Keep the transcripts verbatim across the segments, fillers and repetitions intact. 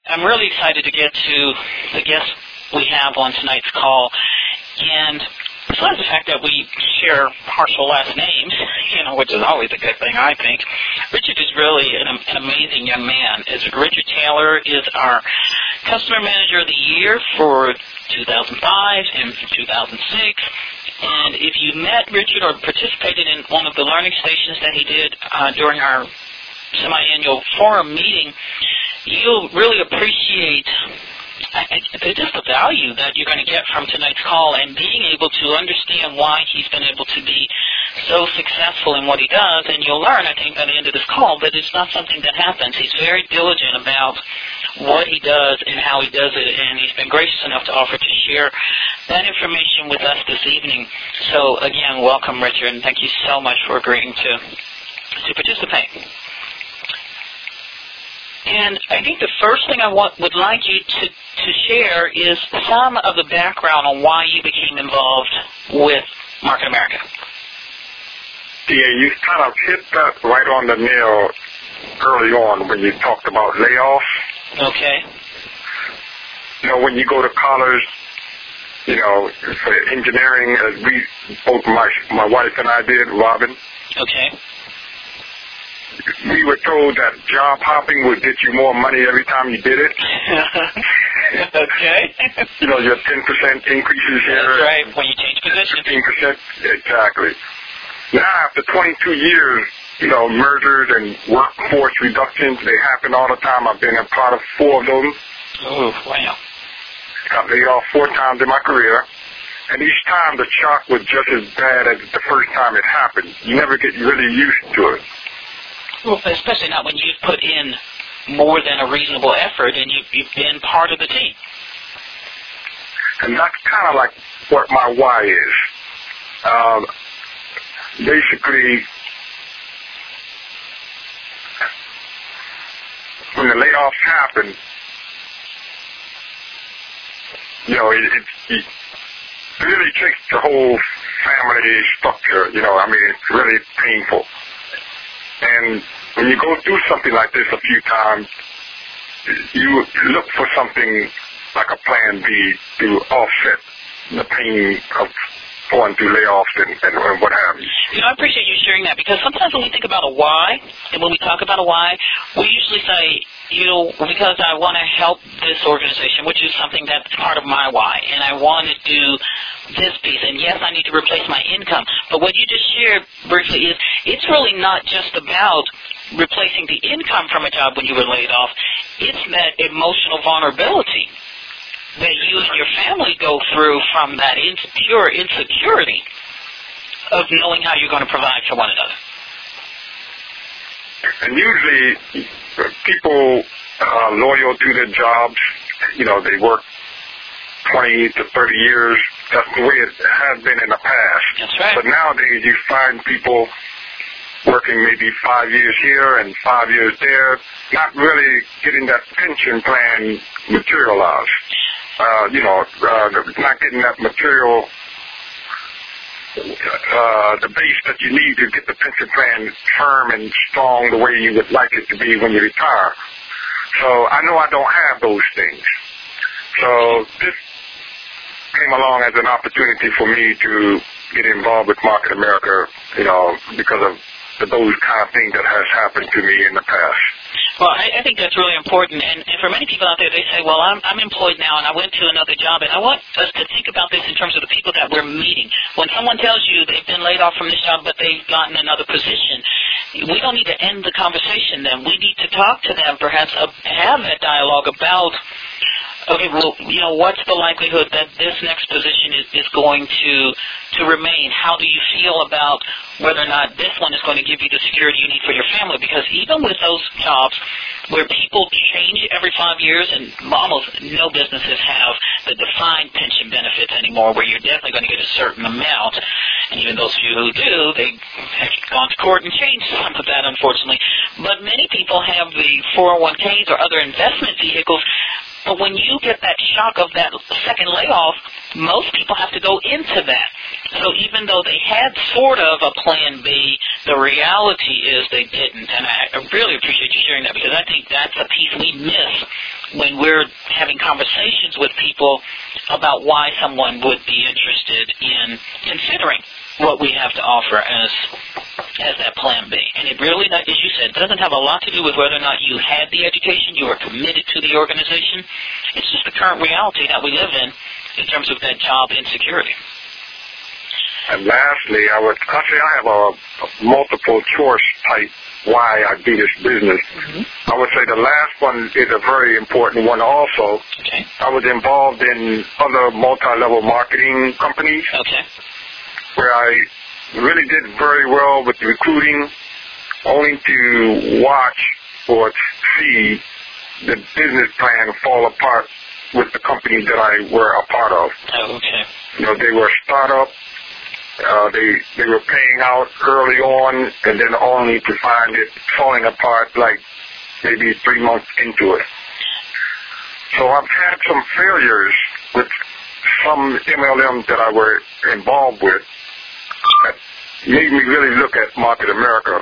I'm really excited to get to the guest we have on tonight's call. And besides the fact that we share partial last names, you know, which is always a good thing, I think, Richard is really an, an amazing young man. As Richard Taylor is our Customer Manager of the Year for two thousand five and two thousand six. And if you met Richard or participated in one of the learning stations that he did uh, during our semi-annual forum meeting, you'll really appreciate I, I, just the value that you're going to get from tonight's call and being able to understand why he's been able to be so successful in what he does. And you'll learn, I think, by the end of this call that it's not something that happens. He's very diligent about what he does and how he does it, and he's been gracious enough to offer to share that information with us this evening. So, again, welcome, Richard, and thank you so much for agreeing to, to participate. And I think the first thing I want, would like you to, to share is some of the background on why you became involved with Market America. Yeah, you kind of hit that right on the nail early on when you talked about layoffs. Okay. You know, when you go to college, you know, for engineering, as we, both my, my wife and I did, Robin. Okay. We were told that job hopping would get you more money every time you did it. Okay. You know, your ten percent increases here. That's right, when you change position. fifteen percent, exactly. Now, after twenty-two years, you know, mergers and workforce reductions, they happen all the time. I've been a part of four of them. Oh, wow. Got laid off four times in my career. And each time the shock was just as bad as the first time it happened. You never get really used to it. Well, especially not when you've put in more than a reasonable effort and you've, you've been part of the team. And that's kind of like what my why is. Um, basically, when the layoffs happen, you know, it, it, it really takes the whole family structure, you know, I mean, it's really painful. And when you go through something like this a few times, you look for something like a plan B to offset the pain of going through layoffs and, and, and what have you. You know, I appreciate you sharing that, because sometimes when we think about a why, and when we talk about a why, we usually say, you know, because I want to help this organization, which is something that's part of my why, and I want to do this piece, and yes, I need to replace my income. But what you just shared briefly is it's really not just about replacing the income from a job when you were laid off. It's that emotional vulnerability that you and your family go through from that insecure insecurity of knowing how you're going to provide for one another. And usually people uh, loyal to their jobs, you know, they work twenty to thirty years. That's the way it has been in the past. That's right. But nowadays you find people working maybe five years here and five years there, not really getting that pension plan materialized. Uh, you know, uh, not getting that material, uh, the base that you need to get the pension plan firm and strong the way you would like it to be when you retire. So I know I don't have those things. So this came along as an opportunity for me to get involved with Market America, you know, because of the, those kind of things that has happened to me in the past. Well, I, I think that's really important, and, and for many people out there, they say, well, I'm, I'm employed now, and I went to another job, and I want us to think about this in terms of the people that we're meeting. When someone tells you they've been laid off from this job, but they've gotten another position, we don't need to end the conversation then. We need to talk to them, perhaps uh, have that dialogue about, okay, well, you know, what's the likelihood that this next position is, is going to to remain? How do you feel about whether or not this one is going to give you the security you need for your family? Because even with those jobs where people change every five years, and almost no businesses have the defined pension benefits anymore, where you're definitely going to get a certain amount, and even those few who do, they have gone to court and changed some of that, unfortunately. But many people have the four oh one k's or other investment vehicles. But when you get that shock of that second layoff, most people have to go into that. So even though they had sort of a plan B, the reality is they didn't. And I really appreciate you sharing that, because I think that's a piece we miss when we're having conversations with people about why someone would be interested in considering what we have to offer as as that plan B. And it really, as you said, doesn't have a lot to do with whether or not you had the education, you were committed to the organization. It's just the current reality that we live in in terms of that job insecurity. And lastly, I would I say I have a, a multiple choice type why I do this business. Mm-hmm. I would say the last one is a very important one also. Okay. I was involved in other multi-level marketing companies. Okay. Where I really did very well with recruiting, only to watch or see the business plan fall apart with the companies that I were a part of. Oh, okay. You know, they were startup. Uh, they they were paying out early on, and then only to find it falling apart like maybe three months into it. So I've had some failures with some M L Ms that I were involved with that made me really look at Market America.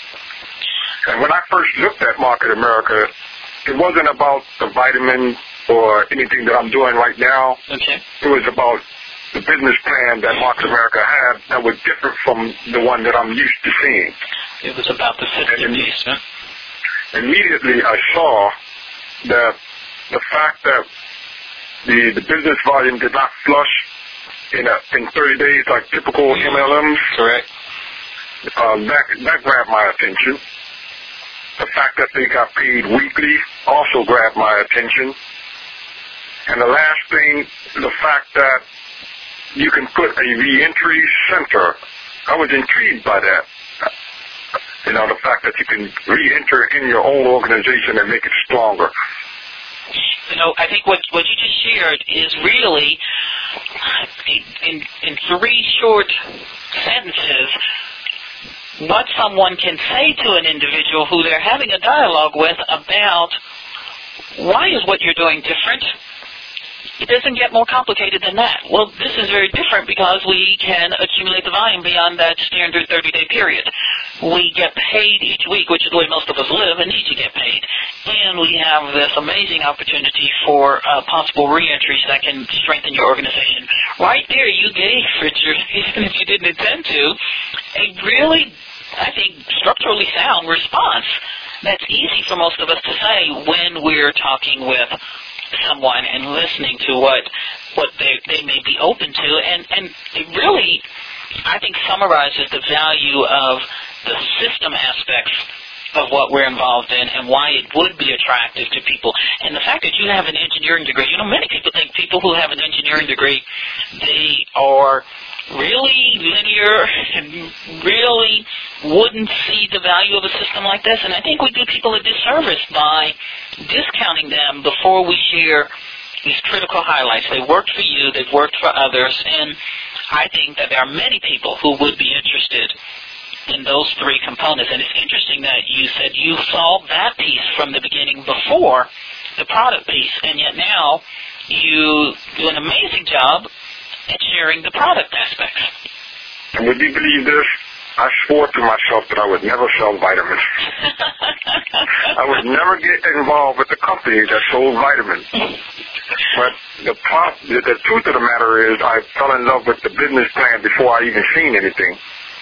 And when I first looked at Market America, it wasn't about the vitamin or anything that I'm doing right now. Okay. It was about the business plan that Market America had that was different from the one that I'm used to seeing. It was about the system piece, huh? Immediately I saw that the fact that the, the business volume did not flush in a, in thirty days like typical M L Ms. Correct. Uh, that, that grabbed my attention. The fact that they got paid weekly also grabbed my attention. And the last thing, the fact that you can put a reentry center. I was intrigued by that. You know, the fact that you can re-enter in your own organization and make it stronger. You know, I think what what you just shared is really, in in three short sentences, what someone can say to an individual who they're having a dialogue with about why is what you're doing different. It doesn't get more complicated than that. Well, this is very different because we can accumulate the volume beyond that standard thirty-day period. We get paid each week, which is the way most of us live and need to get paid. And we have this amazing opportunity for uh, possible reentries that can strengthen your organization. Right there you gave, Richard, even if you didn't intend to, a really, I think, structurally sound response that's easy for most of us to say when we're talking with someone and listening to what what they they may be open to, and and it really, I think, summarizes the value of the system aspects of what we're involved in and why it would be attractive to people. And the fact that you have an engineering degree, you know, many people think people who have an engineering degree, they are really linear and really wouldn't see the value of a system like this. And I think we do people a disservice by discounting them before we share these critical highlights. They worked for you, they've worked for others, and I think that there are many people who would be interested in those three components. And it's interesting that you said you saw that piece from the beginning before the product piece, and yet now you do an amazing job at sharing the product aspects. And would you believe this? I swore to myself that I would never sell vitamins. I would never get involved with a company that sold vitamins. But the, pro- the, the truth of the matter is I fell in love with the business plan before I even seen anything.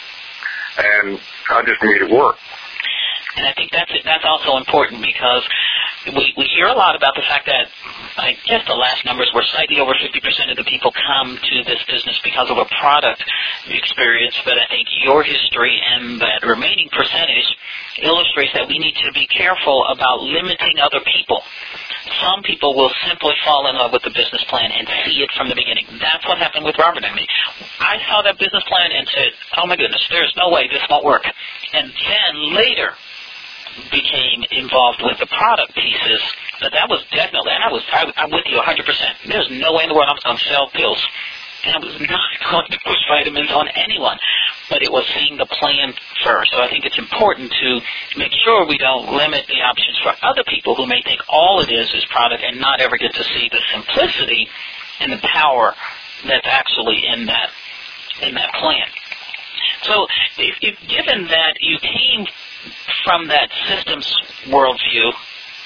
And I just made it work. And I think that's that's also important because we, we hear a lot about the fact that, I guess the last numbers were slightly over fifty percent of the people come to this business because of a product experience, but I think your history and that remaining percentage illustrates that we need to be careful about limiting other people. Some people will simply fall in love with the business plan and see it from the beginning. That's what happened with Robert and me. I saw that business plan and said, oh my goodness, there's no way this won't work. And then later became involved with the product pieces, but that was definitely, and I was, I, I'm with you one hundred percent. There's no way in the world I was going to sell pills. And I was not going to push vitamins on anyone, but it was seeing the plan first. So I think it's important to make sure we don't limit the options for other people who may think all it is is product and not ever get to see the simplicity and the power that's actually in that in that plan. So if, if given that you came from that systems worldview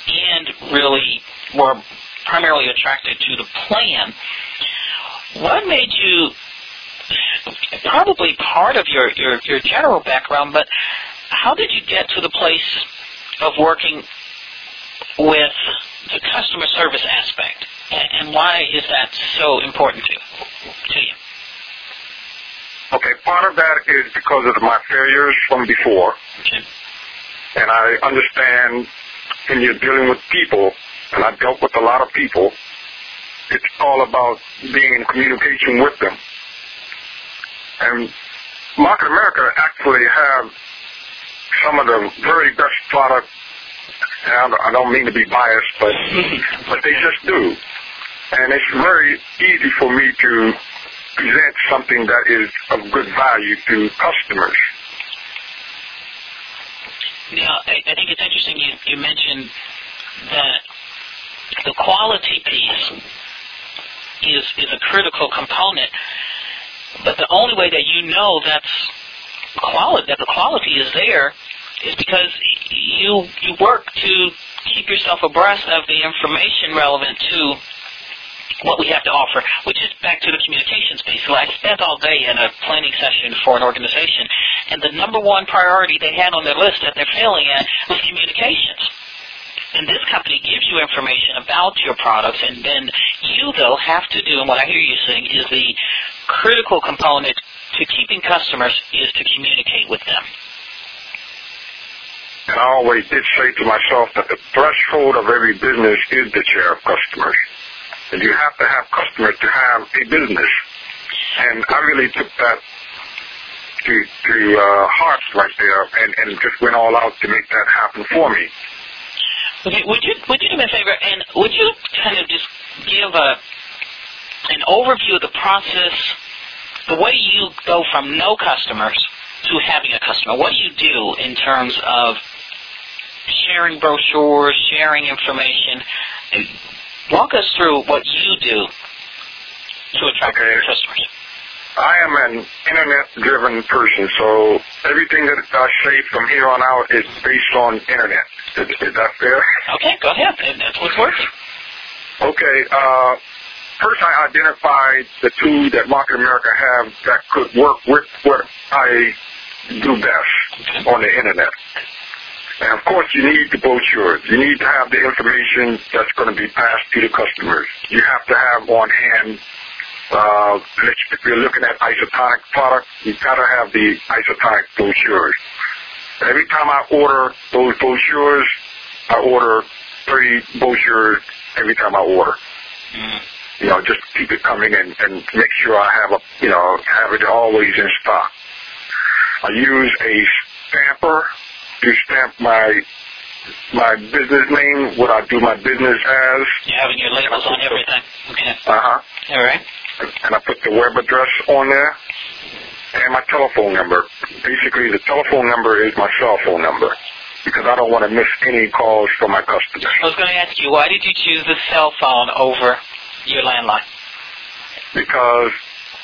and really were primarily attracted to the plan. What made you, probably part of your, your, your general background, but how did you get to the place of working with the customer service aspect, and why is that so important to, to you? Okay, part of that is because of my failures from before. Okay. And I understand when you're dealing with people, and I've dealt with a lot of people, it's all about being in communication with them. And Market America actually have some of the very best products. And I don't mean to be biased, but but they just do. And it's very easy for me to present something that is of good value to customers. Yeah, I, I think it's interesting you, you mentioned that the quality piece is is a critical component, but the only way that you know that's quality, that the quality is there, is because you you work to keep yourself abreast of the information relevant to what we have to offer, which is back to the communications piece. So I spent all day in a planning session for an organization, and the number one priority they had on their list that they're failing at was communications. And this company gives you information about your products, and then you, though, have to do, and what I hear you saying is the critical component to keeping customers is to communicate with them. And I always did say to myself that the threshold of every business is the share of customers. And you have to have customers to have a business. And I really took that to, to uh, heart right there and, and just went all out to make that happen for me. Okay, would you would you do me a favor, and would you kind of just give a an overview of the process, the way you go from no customers to having a customer? What do you do in terms of sharing brochures, sharing information? Walk us through what you do to attract okay. customers. I am an internet-driven person, so everything that I say from here on out is based on internet. Is, is that fair? Okay, go ahead. That's what's working. Okay. Uh, first, I identified the two that Market America have that could work with what I do best on the internet. And, of course, you need the brochures. You need to have the information that's going to be passed to the customers. You have to have on hand, uh, if you're looking at isotonic products, you've got to have the isotonic brochures. Every time I order those brochures, I order thirty brochures every time I order. Mm. You know, just keep it coming and, and make sure I have a, you know, have it always in stock. I use a stamper to stamp my my business name, what I do my business as. You're having your labels on everything. Okay. Uh-huh. All right. And I put the web address on there and my telephone number. Basically, the telephone number is my cell phone number because I don't want to miss any calls from my customers. I was going to ask you, why did you choose the cell phone over your landline? Because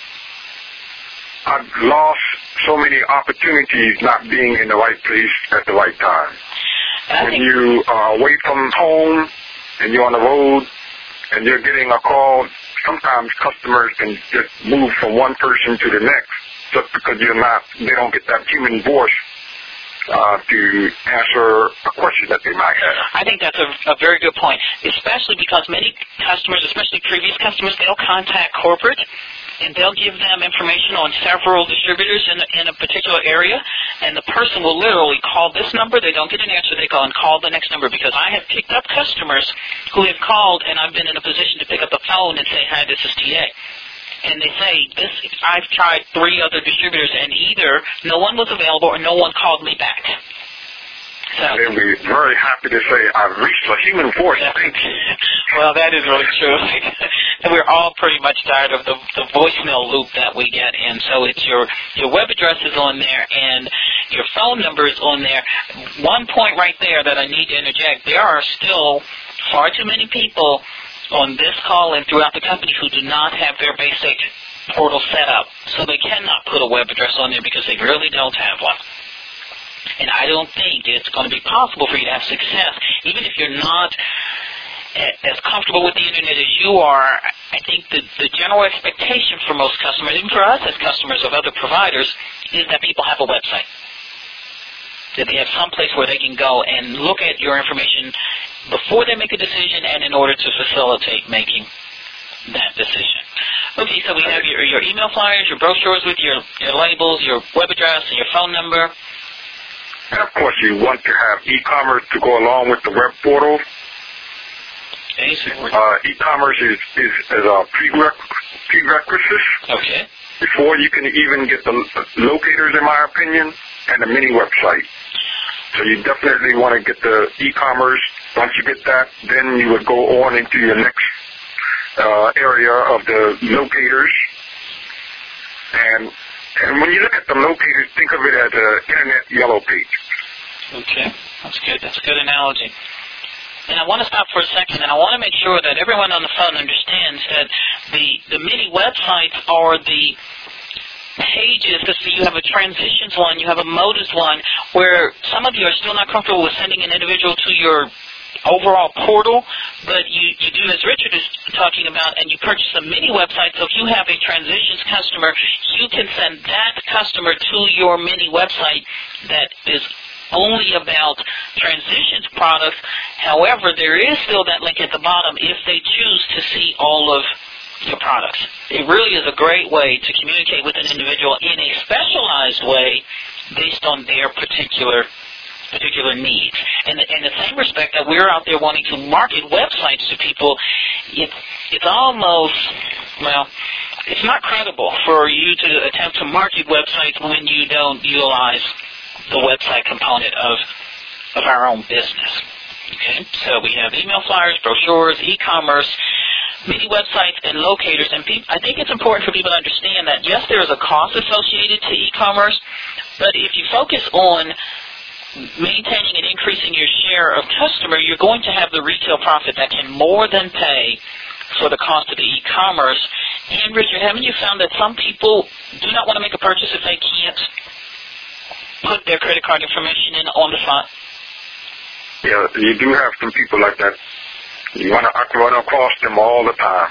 I've lost so many opportunities not being in the right place at the right time. When you are away from home and you're on the road and you're getting a call, sometimes customers can just move from one person to the next just because you're not, they don't get that human voice uh, to answer a question that they might have. I think that's a, a very good point, especially because many customers, especially previous customers, they'll contact corporate and they'll give them information on several distributors in a, in a particular area, and the person will literally call this number. They don't get an answer. They go and call the next number, because I have picked up customers who have called, and I've been in a position to pick up the phone and say, hi, this is T A. And they say, this, I've tried three other distributors, and either no one was available or no one called me back. So, they'll be very happy to say, I've reached a human voice. Thank you. Well, that is really true. And we're all pretty much tired of the, the voicemail loop that we get in. So it's your, your web address is on there and your phone number is on there. One point right there that I need to interject, there are still far too many people on this call and throughout the company who do not have their basic portal set up. So they cannot put a web address on there because they really don't have one. And I don't think it's going to be possible for you to have success, even if you're not as comfortable with the Internet as you are. I think the, the general expectation for most customers, even for us as customers of other providers, is that people have a website. That they have some place where they can go and look at your information before they make a decision and in order to facilitate making that decision. Okay, so we have your, your email flyers, your brochures with your, your labels, your web address, and your phone number. And, of course, you want to have e-commerce to go along with the web portal. Okay, so uh, e-commerce is, is, is a prereq- prerequisite. Okay. Before you can even get the locators, in my opinion, and the mini website. So you definitely want to get the e-commerce. Once you get that, then you would go on into your next uh, area of the locators. And and when you look at the locators, think of it as an internet yellow page. Okay, that's good. That's a good analogy. And I want to stop for a second, and I want to make sure that everyone on the phone understands that the, the mini websites are the pages. So you have a transitions one, you have a motives one, where some of you are still not comfortable with sending an individual to your overall portal, but you, you do as Richard is talking about, and you purchase a mini website. So if you have a transitions customer, you can send that customer to your mini website that is only about transitions products. However, there is still that link at the bottom if they choose to see all of your products. It really is a great way to communicate with an individual in a specialized way based on their particular particular needs. And in the same respect that we're out there wanting to market websites to people, it's, it's almost, well, it's not credible for you to attempt to market websites when you don't utilize the website component of of our own business. Okay, so we have email flyers, brochures, e-commerce, mini websites, and locators. And pe- I think it's important for people to understand that, yes, there is a cost associated to e-commerce, but if you focus on maintaining and increasing your share of customer, you're going to have the retail profit that can more than pay for the cost of the e-commerce. And, Richard, haven't you found that some people do not want to make a purchase if they can't put their credit card information in on the front? Yeah, you do have some people like that. You want to run across them all the time.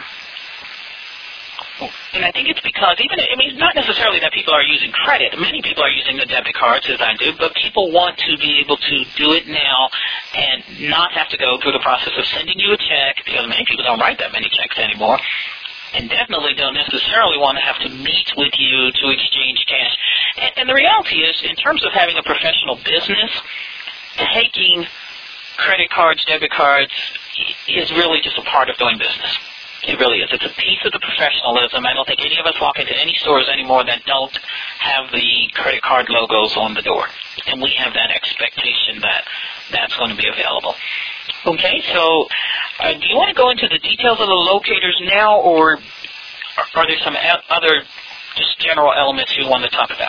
And I think it's because even, I mean, it's not necessarily that people are using credit. Many people are using the debit cards, as I do, but people want to be able to do it now and not have to go through the process of sending you a check, because many people don't write that many checks anymore, and definitely don't necessarily want to have to meet with you to exchange cash. And, and the reality is, in terms of having a professional business, taking credit cards, debit cards, is really just a part of doing business. It really is. It's a piece of the professionalism. I don't think any of us walk into any stores anymore that don't have the credit card logos on the door. And we have that expectation that that's going to be available. Okay, so uh, do you want to go into the details of the locators now, or are there some other just general elements you want to talk about?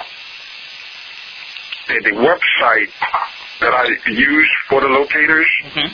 The, the website that I use for the locators, mm-hmm.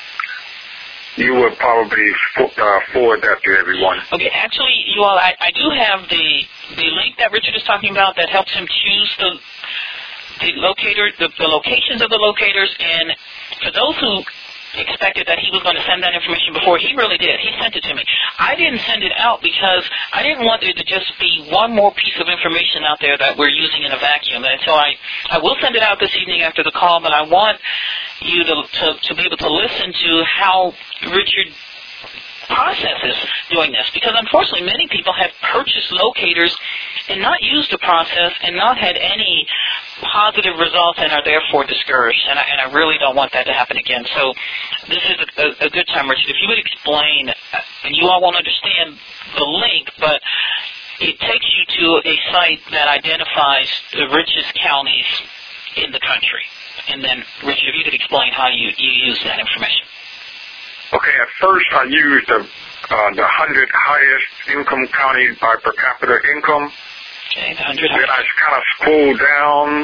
you would probably uh, forward that to everyone. Okay, actually, you all, I, I do have the the link that Richard is talking about that helps him choose the the locator, the, the locations of the locators, and for those who expected that he was going to send that information before, he really did. He sent it to me. I didn't send it out because I didn't want there to just be one more piece of information out there that we're using in a vacuum. And so I, I will send it out this evening after the call, but I want you to, to, to be able to listen to how Richard processes doing this, because unfortunately many people have purchased locators and not used the process and not had any positive results and are therefore discouraged, and I, and I really don't want that to happen again. So this is a, a, a good time, Richard, if you would explain, and you all won't understand the link, but it takes you to a site that identifies the richest counties in the country. And then, Richard, if you could explain how you, you use that information. Okay, at first I used the, uh, the one hundred highest income counties by per capita income. Okay, the one hundred Then I kind of scrolled down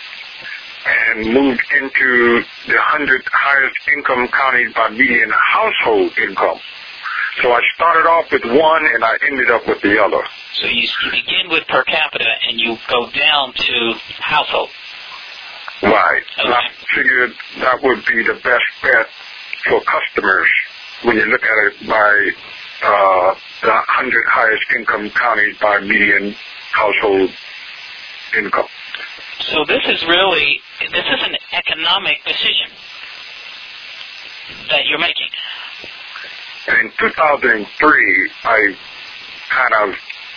and moved into the one hundred highest income counties by median household income. So I started off with one and I ended up with the other. So you begin with per capita and you go down to household. Right. Okay. And I figured that would be the best bet for customers when you look at it by uh, the one hundred highest income counties by median household income. So this is really, this is an economic decision that you're making. And in two thousand three, I kind of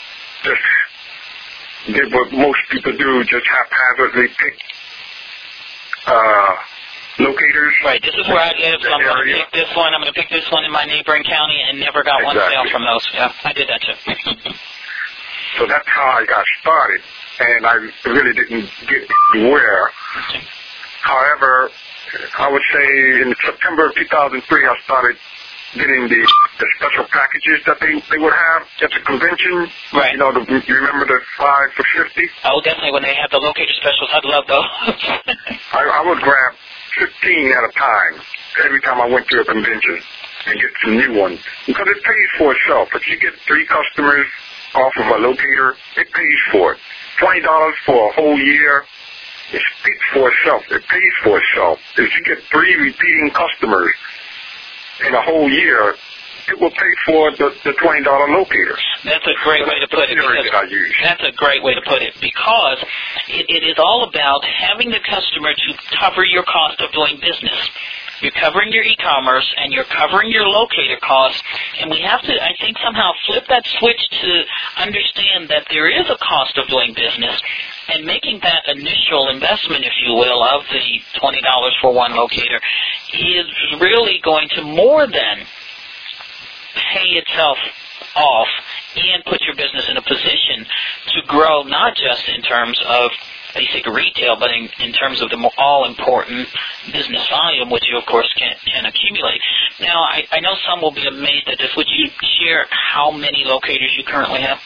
just did what most people do, just haphazardly pick uh, locators. Right, this is where I live, so I'm going to pick this one, I'm going to pick this one in my neighboring county, and never got exactly. one sale from those. Yeah, I did that too. So that's how I got started, and I really didn't get where. Okay. However, I would say in September of two thousand three, I started getting the, the special packages that they, they would have at the convention. Right. You know, the, you remember the five for fifty? Oh, definitely. When they had the locator specials, I'd love those. I, I would grab fifteen at a time every time I went to a convention and get some new ones. Because it pays for itself. If you get three customers off of a locator, it pays for it. twenty dollars for a whole year, it speaks for itself. It pays for itself. If you get three repeating customers in a whole year, it will pay for the, the twenty dollar locator. That's a great way to put it. That I use. That's a great way to put it, because it, it is all about having the customer to cover your cost of doing business. You're covering your e-commerce, and you're covering your locator costs, and we have to, I think, somehow flip that switch to understand that there is a cost of doing business, and making that initial investment, if you will, of the twenty dollars for one locator is really going to more than pay itself off and put your business in a position to grow, not just in terms of basic retail, but in, in terms of the more all-important business volume, which you, of course, can, can accumulate. Now, I, I know some will be amazed at this. Would you share how many locators you currently have?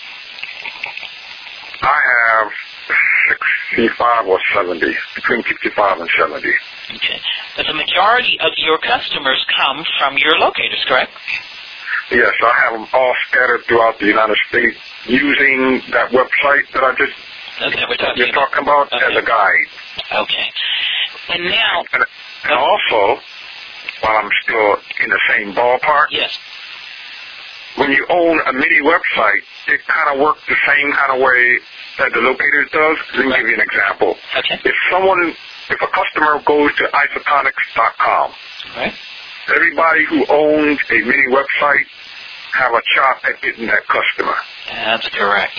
I have sixty-five or seventy, between fifty-five and seventy. Okay. But the majority of your customers come from your locators, correct? Yes, I have them all scattered throughout the United States using that website that I just Okay, we're talking you're talking about okay. as a guide. Okay. And now... And, and also, while I'm still in the same ballpark, yes. when you own a mini website, it kind of works the same kind of way that the locators does. Let me right. give you an example. Okay. If someone, if a customer goes to isotonics dot com, right. everybody who owns a mini website have a shot at getting that customer. That's correct.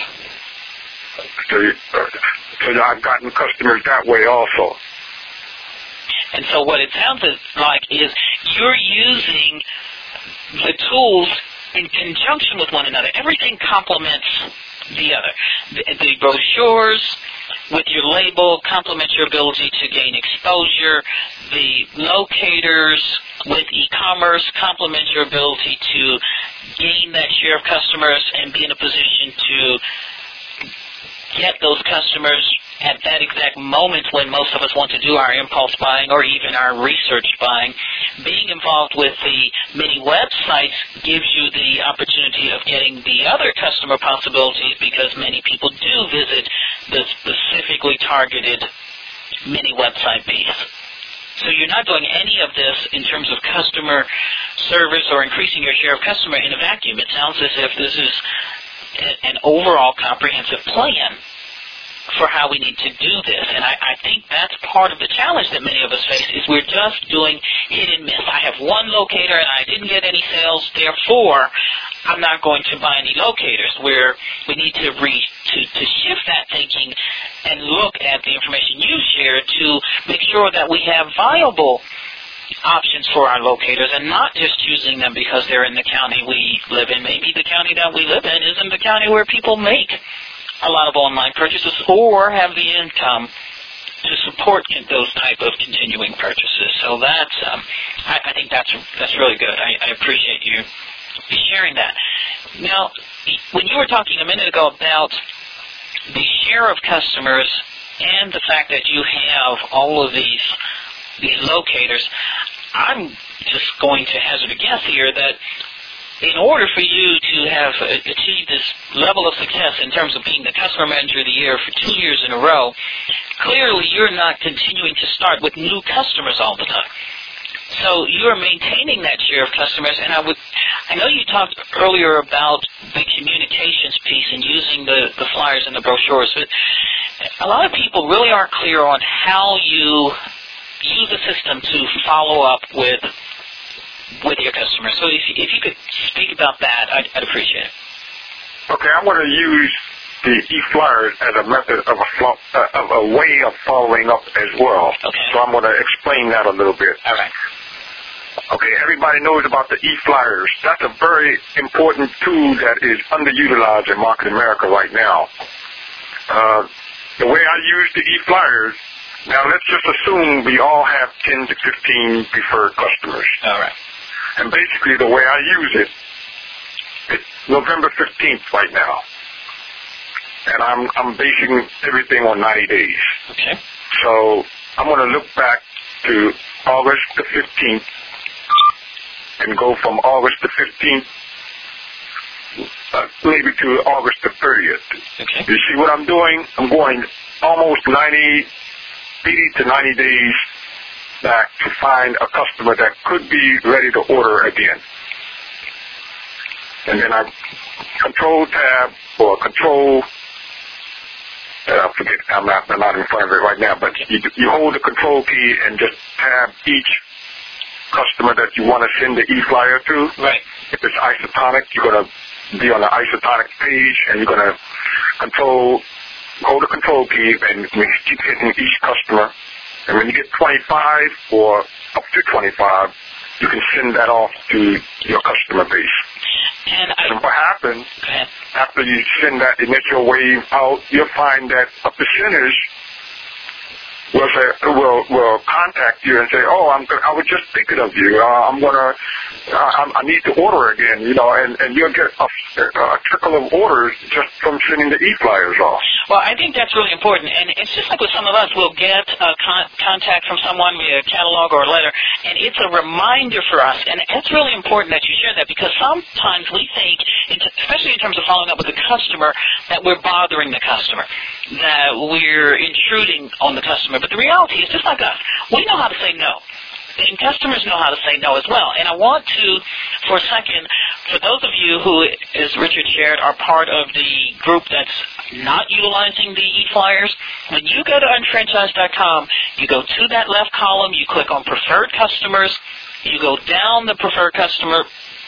So, you, uh, so I've gotten customers that way also. And so what it sounds like is you're using the tools in conjunction with one another. Everything complements the other. The, the brochures with your label complement your ability to gain exposure. The locators with e-commerce complement your ability to gain that share of customers and be in a position to get those customers at that exact moment when most of us want to do our impulse buying or even our research buying. Being involved with the mini websites gives you the opportunity of getting the other customer possibilities, because many people do visit the specifically targeted mini website piece. So you're not doing any of this in terms of customer service or increasing your share of customer in a vacuum. It sounds as if this is an overall comprehensive plan for how we need to do this. And I, I think that's part of the challenge that many of us face, is we're just doing hit and miss. I have one locator and I didn't get any sales, therefore I'm not going to buy any locators. Where we need to, re, to, to shift that thinking and look at the information you shared to make sure that we have viable options for our locators and not just using them because they're in the county we live in. Maybe the county that we live in isn't the county where people make a lot of online purchases or have the income to support those type of continuing purchases. So that's, um, I, I think that's that's really good. I, I appreciate you sharing that. Now, when you were talking a minute ago about the share of customers and the fact that you have all of these these locators, I'm just going to hazard a guess here that in order for you to have uh, achieved this level of success in terms of being the Customer Manager of the Year for two years in a row, clearly you're not continuing to start with new customers all the time. So you're maintaining that share of customers, and I would, I know you talked earlier about the communications piece and using the, the flyers and the brochures, but a lot of people really aren't clear on how you use the system to follow up with with your customers. So if, if you could speak about that, I'd, I'd appreciate it. Okay, I'm going to use the e-flyers as a method of a, flo- uh, of a way of following up as well. Okay. So I'm going to explain that a little bit. All right. Okay, everybody knows about the e-flyers. That's a very important tool that is underutilized in Market America right now. Uh, the way I use the e-flyers, now let's just assume we all have ten to fifteen preferred customers. All right. And basically the way I use it, it's November fifteenth right now. And I'm I'm basing everything on ninety days. Okay. So I'm going to look back to August the fifteenth and go from August the fifteenth uh, maybe to August the thirtieth. Okay. You see what I'm doing? I'm going almost ninety, eighty to ninety days back to find a customer that could be ready to order again. And then I control tab or control, uh, I forget, I'm not, I'm not in front of it right now, but you, you hold the control key and just tab each customer that you want to send the e-flyer to. Right. If it's isotonic, you're going to be on the isotonic page and you're going to control, hold the control key and keep hitting each customer. And when you get twenty-five or up to twenty-five, you can send that off to your customer base. And, I, and what happens okay. after you send that initial wave out, you'll find that a percentage will say, will will contact you and say, "Oh, I'm I was just thinking of you. Uh, I'm gonna, uh, I need to order again." You know, and, and you'll get a, a trickle of orders just from sending the e-flyers off. Well, I think that's really important, and it's just like with some of us, we'll get a con- contact from someone via a catalog or a letter, and it's a reminder for us, and it's really important that you share that because sometimes we think, especially in terms of following up with the customer, that we're bothering the customer, that we're intruding on the customer. But the reality is, just like us, we know how to say no. And customers know how to say no as well. And I want to, for a second, for those of you who, as Richard shared, are part of the group that's not utilizing the e-flyers, when you go to unfranchised dot com, you go to that left column, you click on Preferred Customers, you go down the Preferred Customer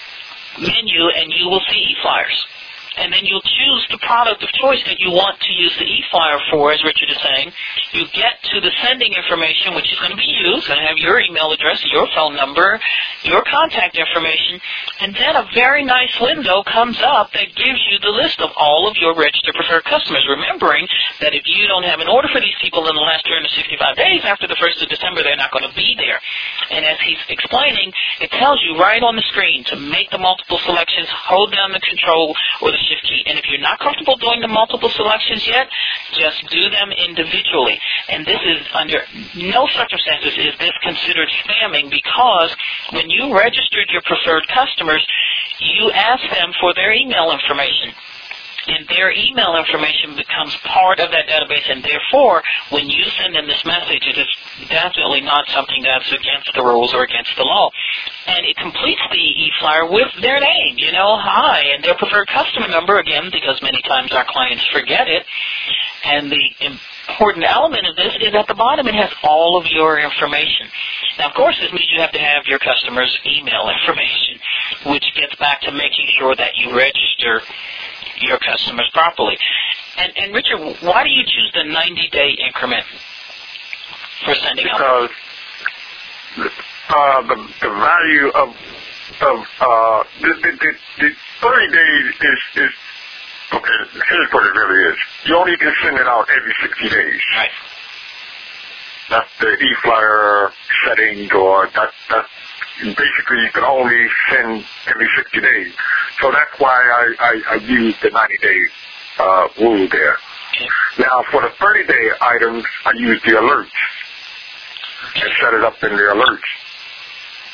menu, and you will see e-flyers. And then you'll choose the product of choice that you want to use the e-flyer for, as Richard is saying. You get to the sending information, which is going to be you. It's going to have your email address, your phone number, your contact information, and then a very nice window comes up that gives you the list of all of your registered preferred customers, remembering that if you don't have an order for these people in the last three hundred sixty-five days, after the first of December, they're not going to be there. And as he's explaining, it tells you right on the screen to make the multiple selections, hold down the control or the shift key. And if you're not comfortable doing the multiple selections yet, just do them individually. And this is under no circumstances is this considered spamming, because when you registered your preferred customers, you ask them for their email information. And their email information becomes part of that database, and therefore, when you send them this message, it is definitely not something that's against the rules or against the law. And it completes the e-flyer with their name, you know, hi, and their preferred customer number, again, because many times our clients forget it. And the important element of this is at the bottom it has all of your information. Now, of course, this means you have to have your customer's email information, which gets back to making sure that you register your customers properly. And, and Richard, why do you choose the ninety-day increment for sending out? Because uh, the, the value of of uh, the, the, the, the thirty days is, is okay. Here's what it really is. You only can send it out every sixty days. Right. That's the e-flyer setting, or that that basically you can only send every sixty days. So that's why I, I, I use the ninety-day uh, rule there. Okay. Now, for the thirty-day items, I use the alerts and set it up in the alerts.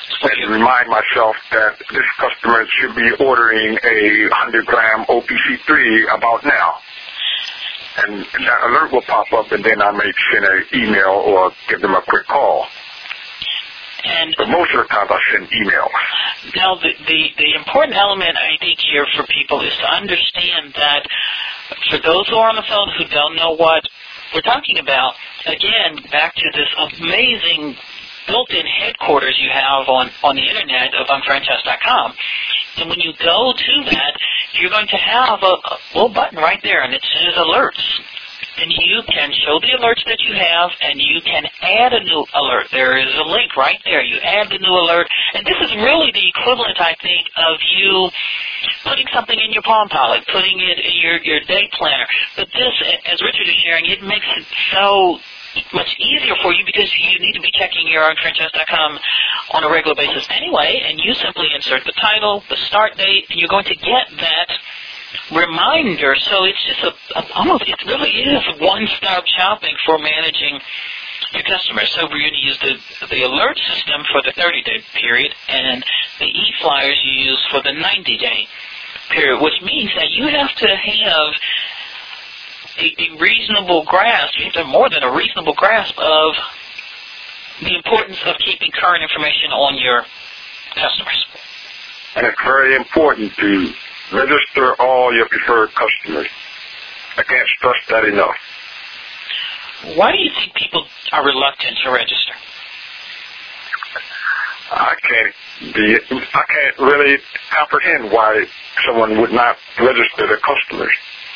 and remind myself that this customer should be ordering a one hundred gram O P C three about now. And that alert will pop up, and then I may send an email or give them a quick call. And but most of the time I send emails. Now, the, the, the important element, I think, here for people is to understand that for those who are on the phone who don't know what we're talking about, again, back to this amazing built-in headquarters you have on, on the Internet of unfranchised dot com. And when you go to that, you're going to have a, a little button right there, and it says alerts. And you can show the alerts that you have, and you can add a new alert. There is a link right there. You add the new alert, and this is really the equivalent, I think, of you putting something in your Palm Pilot, putting it in your, your day planner. But this, as Richard is sharing, it makes it so much easier for you because you need to be checking your unfranchised dot com on a regular basis anyway, and you simply insert the title, the start date, and you're going to get that reminder. So it's just a, a almost, it really is one-stop shopping for managing your customers. So we're going to use the, the alert system for the thirty-day period and the e-flyers you use for the ninety-day period, which means that you have to have a, a reasonable grasp, you have to have more than a reasonable grasp of the importance of keeping current information on your customers. And it's very important to register all your preferred customers. I can't stress that enough. Why do you think people are reluctant to register? I can't be, I can't really comprehend why someone would not register their customers.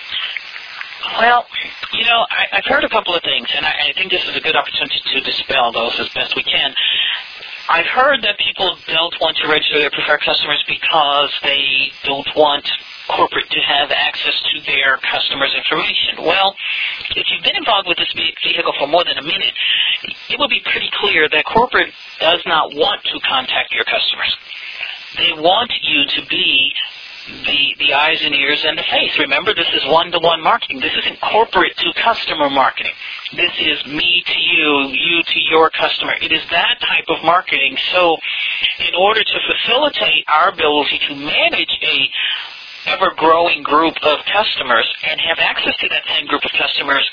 Well, you know, I, I've heard a couple of things, and I, I think this is a good opportunity to dispel those as best we can. I've heard that people don't want to register their preferred customers because they don't want corporate to have access to their customers' information. Well, if you've been involved with this vehicle for more than a minute, it will be pretty clear that corporate does not want to contact your customers. They want you to be the the eyes and ears and the face. Remember, this is one-to-one marketing. This isn't corporate to customer marketing. This is me to you, you to your customer. It is that type of marketing. So in order to facilitate our ability to manage a ever-growing group of customers and have access to that same group of customers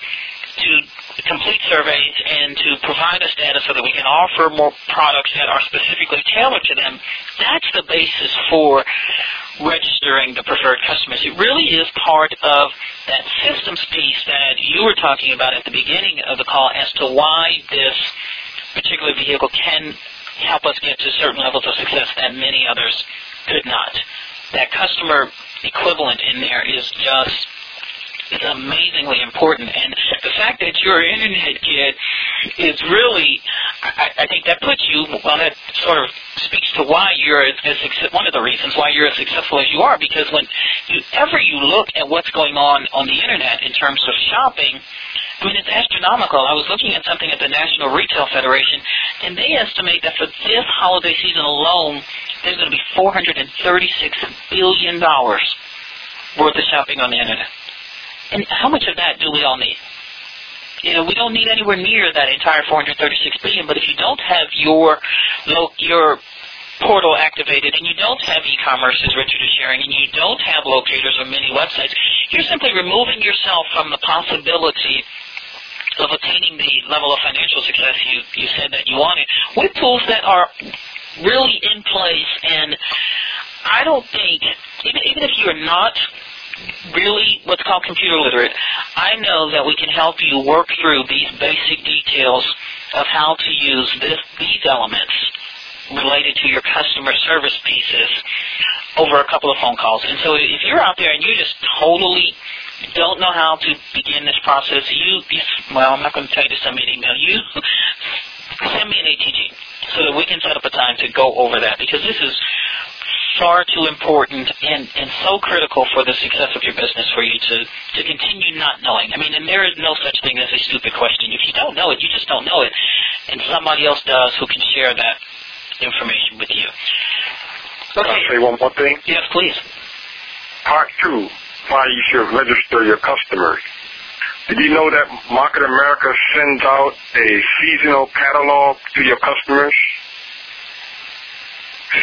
to complete surveys and to provide us data so that we can offer more products that are specifically tailored to them, that's the basis for registering the preferred customers. It really is part of that systems piece that you were talking about at the beginning of the call as to why this particular vehicle can help us get to certain levels of success that many others could not. That customer equivalent in there is just is amazingly important. And the fact that you're an internet kid is really, I, I think that puts you, well, that sort of speaks to why you're as, as one of the reasons why you're as successful as you are, because whenever you look at what's going on on the internet in terms of shopping, I mean, it's astronomical. I was looking at something at the National Retail Federation, and they estimate that for this holiday season alone, there's going to be four hundred thirty-six billion dollars worth of shopping on the internet. And how much of that do we all need? You know, we don't need anywhere near that entire four hundred thirty-six billion dollars, but if you don't have your your portal activated and you don't have e-commerce, as Richard is sharing, and you don't have locators or mini websites, you're simply removing yourself from the possibility of attaining the level of financial success you, you said that you wanted with tools that are really in place. And I don't think, even, even if you're not really what's called computer literate, I know that we can help you work through these basic details of how to use this, these elements related to your customer service pieces over a couple of phone calls. And so if you're out there and you just totally don't know how to begin this process, you, you well, I'm not going to tell you to send me an email. You send me an A T G so that we can set up a time to go over that, because this is far too important and, and so critical for the success of your business for you to, to continue not knowing. I mean, and there is no such thing as a stupid question. If you don't know it, you just don't know it. And somebody else does who can share that information with you. Okay. Can I say one more thing? Yes, please. Part two, why you should register your customers. Did you know that Market America sends out a seasonal catalog to your customers?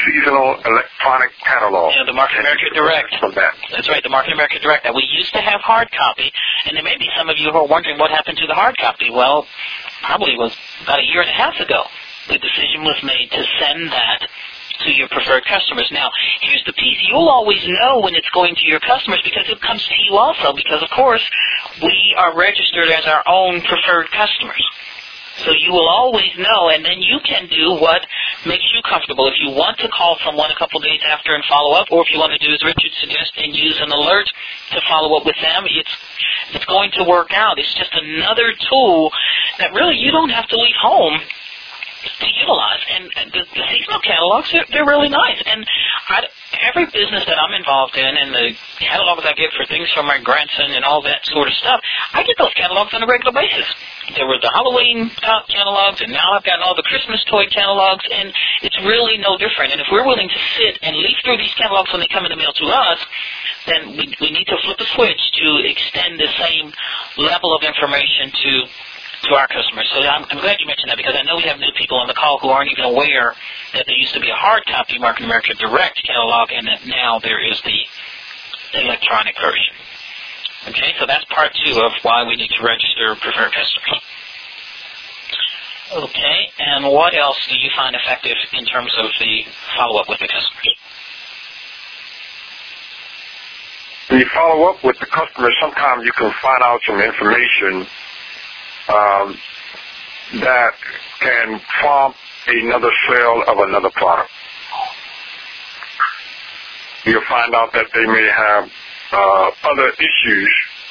seasonal electronic catalog. Yeah, the Market America Direct. From that. That's right, the Market America Direct. That we used to have hard copy, and there may be some of you who are wondering what happened to the hard copy. Well, probably it was about a year and a half ago. The decision was made to send that to your preferred customers. Now, here's the piece. You'll always know when it's going to your customers because it comes to you also because, of course, we are registered as our own preferred customers. So you will always know, and then you can do what makes you comfortable. If you want to call someone a couple days after and follow up, or if you want to do as Richard suggested and use an alert to follow up with them, it's it's going to work out. It's just another tool that really you don't have to leave home to utilize. And the, the seasonal catalogs, they're, they're really nice. And I, every business that I'm involved in and the catalogs I get for things from my grandson and all that sort of stuff, I get those catalogs on a regular basis. There were the Halloween uh, catalogs, and now I've got all the Christmas toy catalogs, and it's really no different. And if we're willing to sit and leaf through these catalogs when they come in the mail to us, then we, we need to flip a switch to extend the same level of information to to our customers. So I'm, I'm glad you mentioned that because I know we have new people on the call who aren't even aware that there used to be a hard copy Market America Direct catalog and that now there is the electronic version. Okay, so that's part two of why we need to register preferred customers. Okay, and what else do you find effective in terms of the follow-up with the customers? When you follow up with the customers, sometimes you can find out some information Um, that can prompt another sale of another product. You'll find out that they may have uh, other issues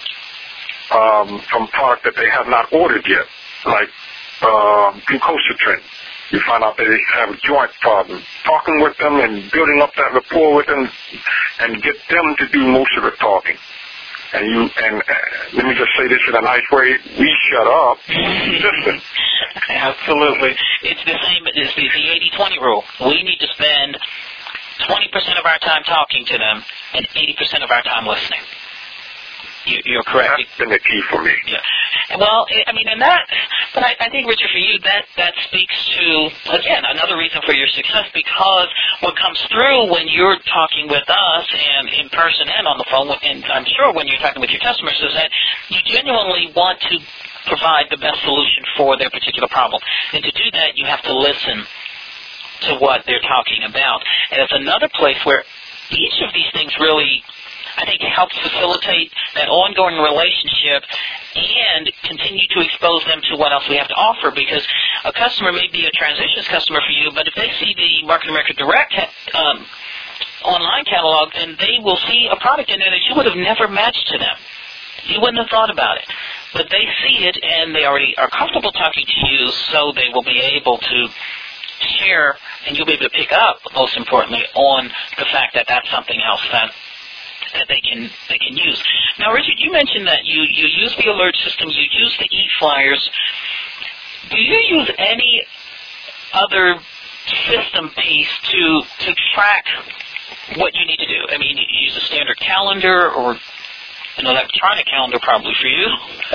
um, from product that they have not ordered yet, like uh, glucosidrin. You find out that they have a joint problem. Talking with them and building up that rapport with them and get them to do most of the talking. And you and uh, let me just say this in a nice way: we shut up. Listen. Absolutely, it's the same as the, the eighty twenty rule. We need to spend twenty percent of our time talking to them and eighty percent of our time listening. You, you're correct. That's been the key for me. Yeah. Well, I mean, and that, but I, I think, Richard, for you, that, that speaks to, again, another reason for your success because what comes through when you're talking with us and in person and on the phone, and I'm sure when you're talking with your customers, is that you genuinely want to provide the best solution for their particular problem. And to do that, you have to listen to what they're talking about. And it's another place where each of these things really, I think, helps facilitate that ongoing relationship and continue to expose them to what else we have to offer because a customer may be a transitions customer for you, but if they see the Market America Direct um, online catalog, then they will see a product in there that you would have never matched to them. You wouldn't have thought about it. But they see it, and they already are comfortable talking to you, so they will be able to share, and you'll be able to pick up, most importantly, on the fact that that's something else that that they can they can use. Now, Richard, you mentioned that you, you use the alert system, you use the e-flyers. Do you use any other system piece to to track what you need to do? I mean, you use a standard calendar or an electronic calendar probably for you.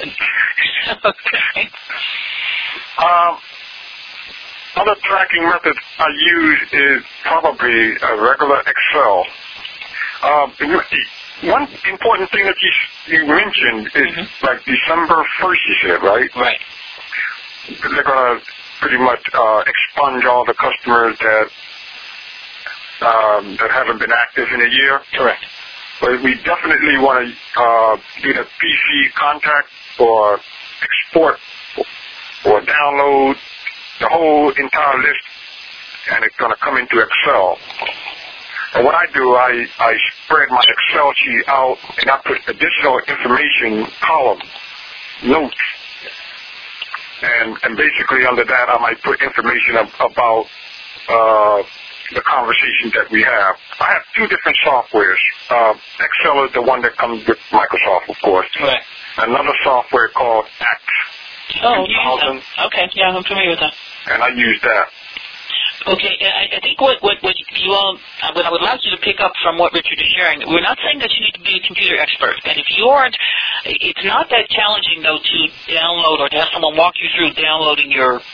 Okay. Um, other tracking methods I use is probably a regular Excel. Um, one important thing that you, you mentioned is mm-hmm. like December first, you said, right? Right. They're going to pretty much uh, expunge all the customers that um, that haven't been active in a year. Correct. But we definitely want to uh, either P C contact or export or download the whole entire list, and it's going to come into Excel. And what I do, I, I spread my Excel sheet out, and I put additional information columns, notes. And, and basically under that, I might put information ab- about uh, the conversation that we have. I have two different softwares. Uh, Excel is the one that comes with Microsoft, of course. Right. Another software called Act. Oh, you use that. Okay, yeah, I'm familiar with that. And I use that. Okay, I, I think what, what, what you all, what I would like you to pick up from what Richard is sharing, we're not saying that you need to be a computer expert. And if you aren't, it's not that challenging, though, to download or to have someone walk you through downloading your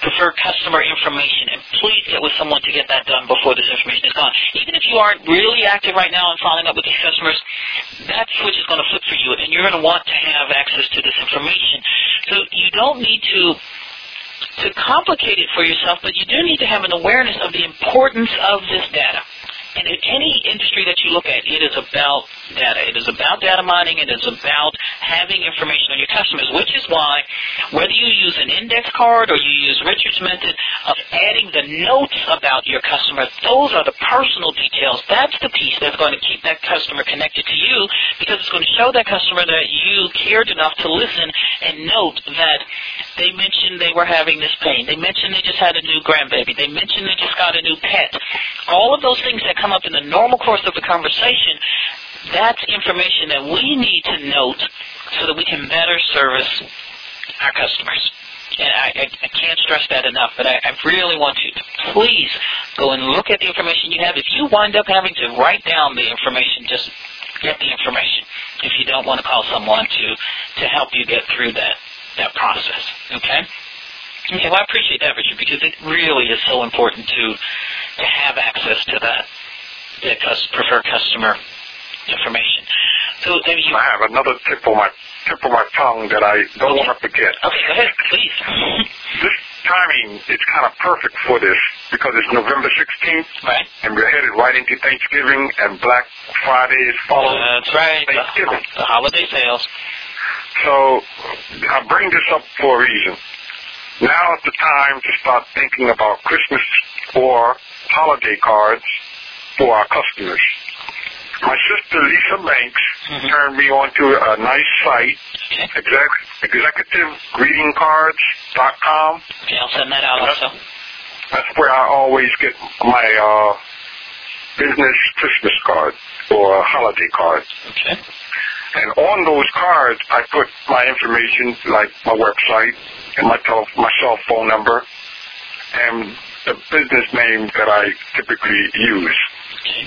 preferred customer information, and please get with someone to get that done before this information is gone. Even if you aren't really active right now in following up with these customers, that switch is going to flip for you, and you're going to want to have access to this information. So you don't need to to complicate it for yourself, but you do need to have an awareness of the importance of this data. And in any industry that you look at, it is about data. It is about data mining. It is about having information on your customers, which is why whether you use an index card or you use Richard's method of adding the notes about your customer, those are the personal details. That's the piece that's going to keep that customer connected to you, because it's going to show that customer that you cared enough to listen and note that they mentioned they were having this pain. They mentioned they just had a new grandbaby. They mentioned they just got a new pet. All of those things that come up in the normal course of the conversation, that's information that we need to note so that we can better service our customers. And I, I, I can't stress that enough, but I, I really want you to please go and look at the information you have. If you wind up having to write down the information, just get the information if you don't want to call someone to, to help you get through that, that process. Okay? Okay, well, I appreciate that, Richard, because it really is so important to to have access to that, that preferred customer information. So maybe you I have another tip on my tip on my tongue that I don't okay. want to forget. Okay, go ahead, please. This timing is kind of perfect for this because it's November sixteenth, right? And we're headed right into Thanksgiving, and Black Friday is following That's right. Thanksgiving. The, the holiday sales. So I bring this up for a reason. Now is the time to start thinking about Christmas or holiday cards for our customers. My sister Lisa Banks mm-hmm. turned me on to a nice site, okay. exec- executive greeting cards dot com. Okay, I'll send that out that's, also. That's where I always get my uh, business Christmas card or holiday card. Okay. And on those cards, I put my information, like my website and my, tele- my cell phone number and the business name that I typically use. Okay.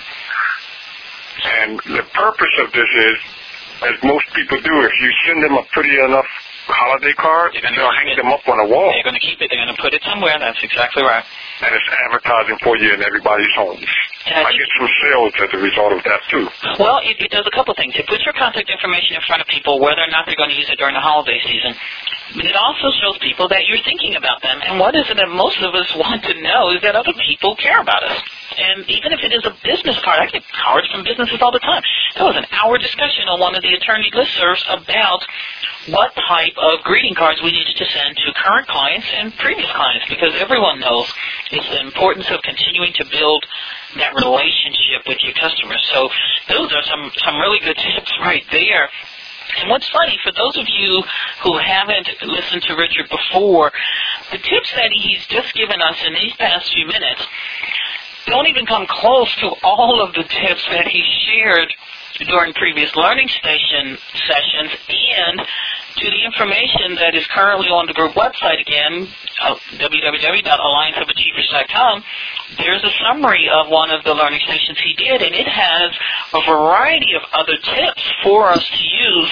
And the purpose of this is, as most people do, if you send them a pretty enough holiday card, they'll hang it. them up on a wall. They're going to keep it. They're going to put it somewhere. That's exactly right. And it's advertising for you in everybody's homes. I, I get some sales as a result of that, too. Well, it, it does a couple things. It puts your contact information in front of people, whether or not they're going to use it during the holiday season. But it also shows people that you're thinking about them. And what is it that most of us want to know is that other people care about us. And even if it is a business card, I get cards from businesses all the time. There was an hour discussion on one of the attorney listservs about what type of greeting cards we needed to send to current clients and previous clients, because everyone knows it's the importance of continuing to build that relationship with your customers. So those are some, some really good tips right there. And what's funny, for those of you who haven't listened to Richard before, the tips that he's just given us in these past few minutes don't even come close to all of the tips that he shared during previous Learning Station sessions and to the information that is currently on the group website again, uh, w w w dot alliance of achievers dot com. There's a summary of one of the Learning Stations he did, and it has a variety of other tips for us to use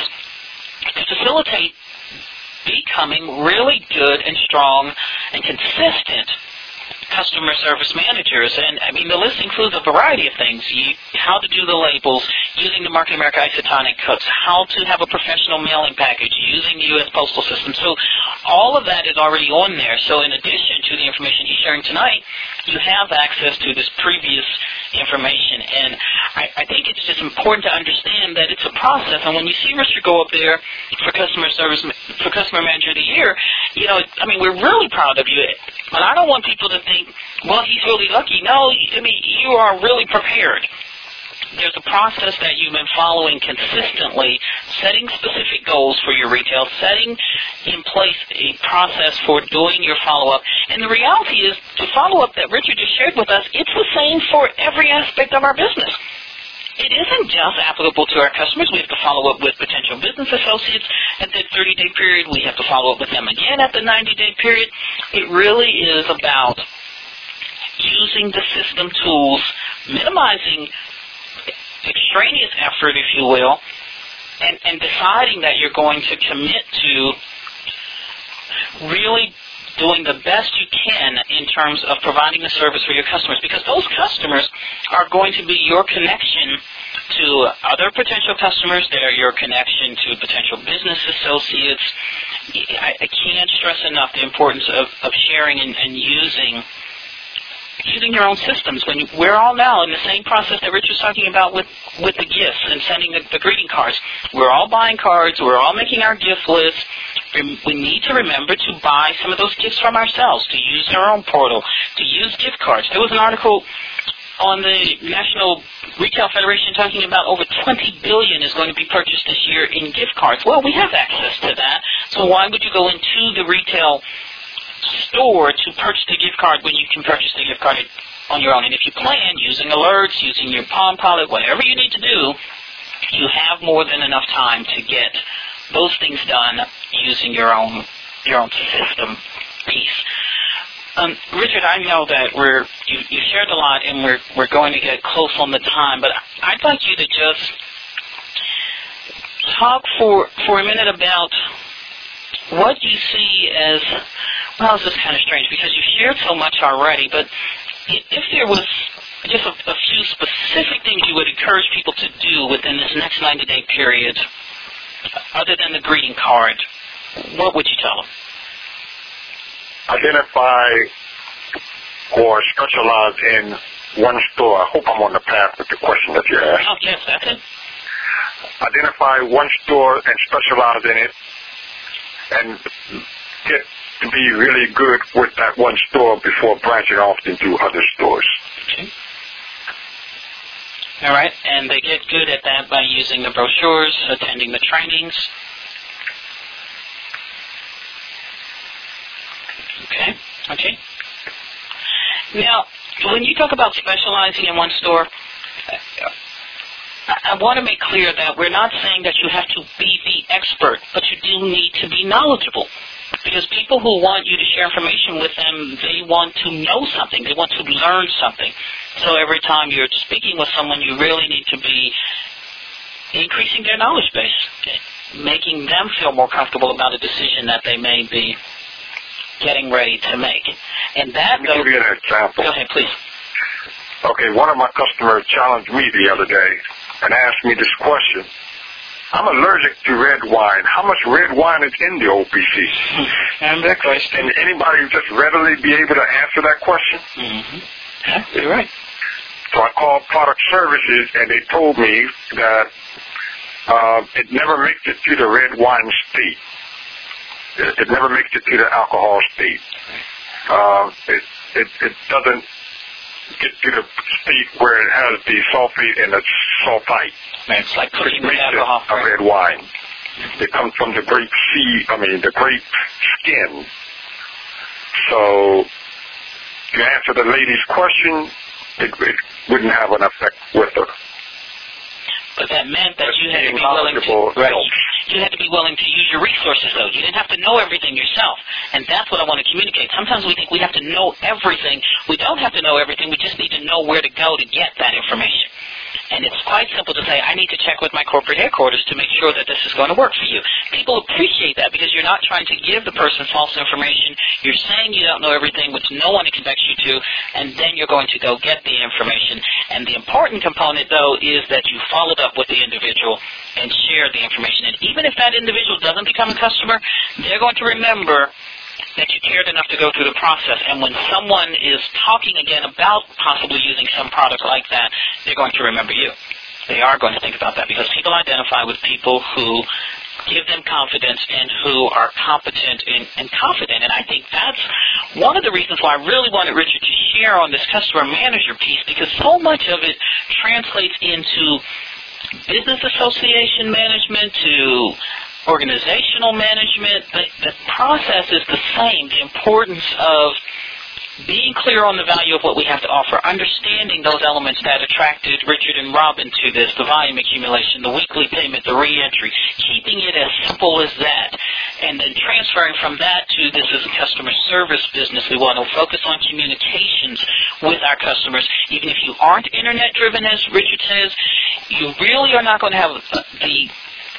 to facilitate becoming really good and strong and consistent customer service managers. And, I mean, the list includes a variety of things. You, how to do the labels, using the Market America isotonic cups, how to have a professional mailing package, using the U S Postal System. So all of that is already on there. So in addition to the information he's sharing tonight, you have access to this previous information. And I, I think it's just important to understand that it's a process. And when you see Richard go up there for customer service, for Customer Manager of the Year, you know, I mean, we're really proud of you. But I don't want people to think, well, he's really lucky. No, I mean, you are really prepared. There's a process that you've been following consistently, setting specific goals for your retail, setting in place a process for doing your follow-up. And the reality is, the follow-up that Richard just shared with us, it's the same for every aspect of our business. It isn't just applicable to our customers. We have to follow up with potential business associates at the thirty-day period. We have to follow up with them again at the ninety-day period. It really is about using the system tools, minimizing extraneous effort, if you will, and, and deciding that you're going to commit to really doing the best you can in terms of providing the service for your customers, because those customers are going to be your connection to other potential customers. They're your connection to potential business associates. I, I can't stress enough the importance of, of sharing and, and using using your own systems. When you, we're all now in the same process that Rich was talking about with, with the gifts and sending the, the greeting cards. We're all buying cards. We're all making our gift list. We need to remember to buy some of those gifts from ourselves, to use our own portal, to use gift cards. There was an article on the National Retail Federation talking about over twenty billion dollars is going to be purchased this year in gift cards. Well, we have access to that, so why would you go into the retail store to purchase the gift card when you can purchase the gift card on your own? And if you plan, using alerts, using your Palm Pilot, whatever you need to do, you have more than enough time to get those things done using your own your own system piece. Um, Richard, I know that we're you, you shared a lot, and we're we're going to get close on the time, but I'd like you to just talk for for a minute about what you see as, well, this is kind of strange because you shared so much already, but if there was just a, a few specific things you would encourage people to do within this next ninety-day period, other than the greeting card, what would you tell them? Identify or specialize in one store. I hope I'm on the path with the question that you asked. Oh, yes, that's it. Identify one store and specialize in it, and get to be really good with that one store before branching off into other stores. Okay. All right, and they get good at that by using the brochures, attending the trainings. Okay, okay. Now, when you talk about specializing in one store, I want to make clear that we're not saying that you have to be the expert, but you do need to be knowledgeable. Because people who want you to share information with them, they want to know something. They want to learn something. So every time you're speaking with someone, you really need to be increasing their knowledge base, making them feel more comfortable about a decision that they may be getting ready to make. And that, Let me give you an example. Go ahead, please. Okay, one of my customers challenged me the other day and asked me this question. I'm allergic to red wine. How much red wine is in the O P C? And that question. Can anybody just readily be able to answer that question? Mm-hmm. Yeah, you're right. So I called product services, and they told me that uh, it never makes it to the red wine state. It, it never makes it to the alcohol state. Uh, it, it, it doesn't get to the state where it has the sulfate and the sulfite. It's like cooking with makes alcohol. It a red wine. It comes from the grape seed, I mean, the grape skin. So, to answer the lady's question, it, it wouldn't have an effect with her. But that meant that you had to be willing to, right, you had to be willing to use your resources, though. You didn't have to know everything yourself. And that's what I want to communicate. Sometimes we think we have to know everything. We don't have to know everything. We just need to know where to go to get that information. And it's quite simple to say, I need to check with my corporate headquarters to make sure that this is going to work for you. People appreciate that because you're not trying to give the person false information. You're saying you don't know everything, which no one expects you to, and then you're going to go get the information. And the important component, though, is that you followed up with the individual and shared the information. And even if that individual doesn't become a customer, they're going to remember that you cared enough to go through the process. And when someone is talking again about possibly using some product like that, they're going to remember you. They are going to think about that because people identify with people who give them confidence and who are competent and, and confident. And I think that's one of the reasons why I really wanted Richard to share on this customer manager piece, because so much of it translates into business association management, to organizational management. The, the process is the same. The importance of being clear on the value of what we have to offer, understanding those elements that attracted Richard and Robin to this, the volume accumulation, the weekly payment, the reentry, keeping it as simple as that, and then transferring from that to this is a customer service business. We want to focus on communications with our customers. Even if you aren't internet driven, as Richard says, you really are not going to have the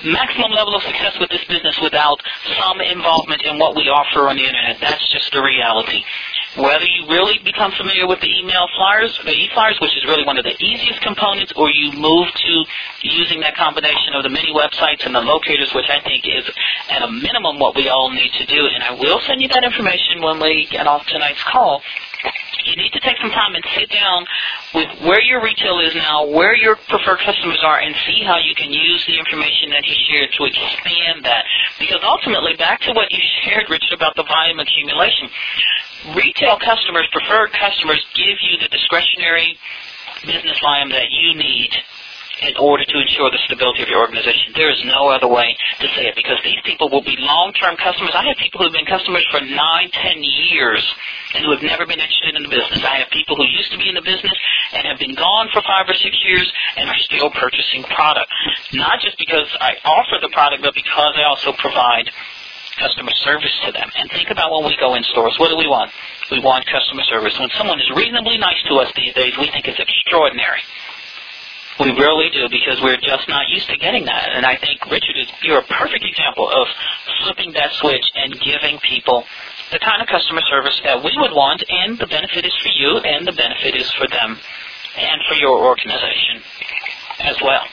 maximum level of success with this business without some involvement in what we offer on the Internet. That's just the reality. Whether you really become familiar with the email flyers, the e-flyers, which is really one of the easiest components, or you move to using that combination of the mini websites and the locators, which I think is at a minimum what we all need to do. And I will send you that information when we get off tonight's call. You need to take some time and sit down with where your retail is now, where your preferred customers are, and see how you can use the information that he shared to expand that. Because ultimately, back to what you shared, Richard, about the volume accumulation, retail customers, preferred customers, give you the discretionary business volume that you need in order to ensure the stability of your organization. There is no other way to say it, because these people will be long-term customers. I have people who have been customers for nine, ten years and who have never been interested in the business. I have people who used to be in the business and have been gone for five or six years and are still purchasing product. Not just because I offer the product, but because I also provide customer service to them. And think about when we go in stores, what do we want? We want customer service. When someone is reasonably nice to us these days, we think it's extraordinary. We really do, because we're just not used to getting that. And I think, Richard, is, you're a perfect example of flipping that switch and giving people the kind of customer service that we would want, and the benefit is for you, and the benefit is for them, and for your organization as well.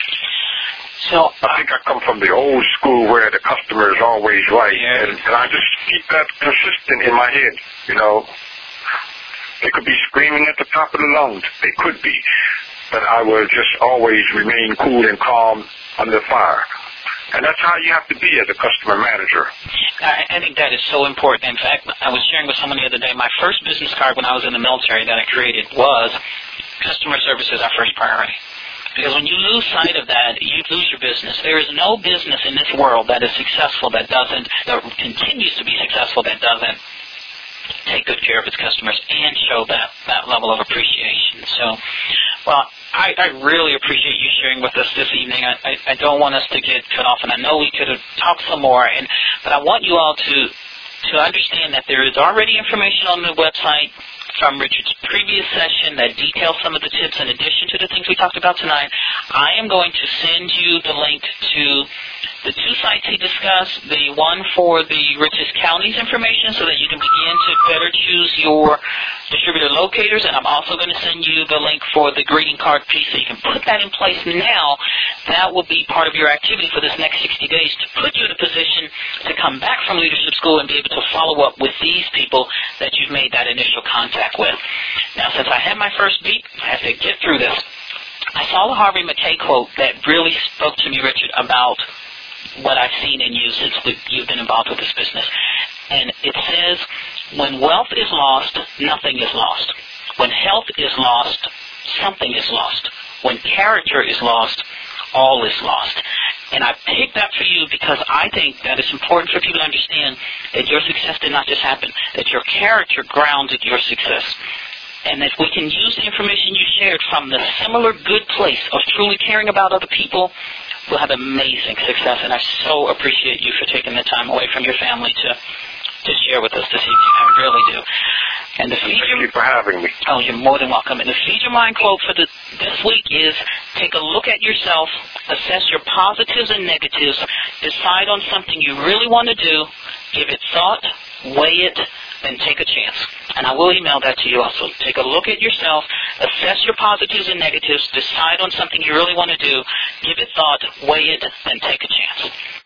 So I think I come from the old school where the customer is always right, yeah. and, and I just keep that consistent in my head, you know. They could be screaming at the top of the lungs. They could be. But I will just always remain cool and calm under fire. And that's how you have to be as a customer manager. I, I think that is so important. In fact, I was sharing with someone the other day, my first business card when I was in the military that I created was customer service is our first priority. Because when you lose sight of that, you lose your business. There is no business in this world that is successful that doesn't, that continues to be successful that doesn't take good care of its customers and show that, that level of appreciation. So, well, I, I really appreciate you sharing with us this evening. I, I, I don't want us to get cut off, and I know we could have talked some more, and but I want you all to to understand that there is already information on the website from Richard's previous session that details some of the tips in addition to the things we talked about tonight. I am going to send you the link to the two sites he discussed, the one for the richest counties information so that you can begin to better choose your distributor locators, and I'm also going to send you the link for the greeting card piece so you can put that in place now. That will be part of your activity for this next sixty days to put you in a position to come back from leadership school and be able to follow up with these people that you've made that initial contact with. Now, since I had my first beat, I have to get through this. I saw the Harvey Mackay quote that really spoke to me, Richard, about what I've seen in you since you've been involved with this business. And it says, when wealth is lost, nothing is lost. When health is lost, something is lost. When character is lost, all is lost. And I picked that for you because I think that it's important for people to understand that your success did not just happen, that your character grounded your success. And if we can use the information you shared from the similar good place of truly caring about other people, we'll have amazing success. And I so appreciate you for taking the time away from your family to to share with us this evening. I really do. And the feed Thank you for having me. Oh, you're more than welcome. And the Feed Your Mind quote for the, this week is, take a look at yourself, assess your positives and negatives, decide on something you really want to do, give it thought, weigh it, then take a chance. And I will email that to you also. Take a look at yourself, assess your positives and negatives, decide on something you really want to do, give it thought, weigh it, then take a chance.